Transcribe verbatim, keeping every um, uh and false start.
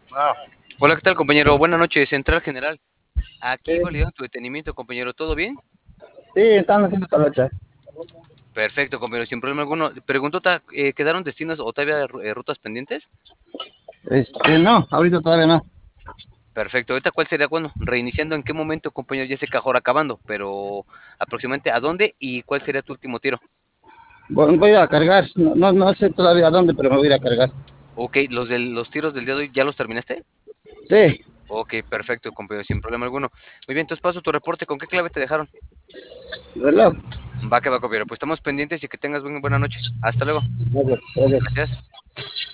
Ah, Hola, ¿qué tal, compañero? Buenas noches, Central General. sí, Aquí validando tu detenimiento, compañero. ¿Todo bien? sí, están haciendo talocha. Perfecto, compañero, sin problema alguno. Preguntota, eh, ¿quedaron destinos o todavía eh, rutas pendientes? Este, no, ahorita todavía no. Perfecto. Ahorita, ¿cuál sería, bueno, reiniciando en qué momento, compañero? Ya sé que ahora acabando, pero aproximadamente a dónde y cuál sería tu último tiro? Voy, voy a cargar, no, no, no sé todavía a dónde, pero me voy a ir a cargar. Ok, ¿los, de, los tiros del día de hoy ya los terminaste? Sí, Ok, perfecto, compañero, sin problema alguno. Muy bien, entonces paso tu reporte. ¿Con qué clave te dejaron? reloj. Va que va, compañero. Pues estamos pendientes y que tengas buena, buena noche. Hasta luego. Gracias, gracias. Gracias.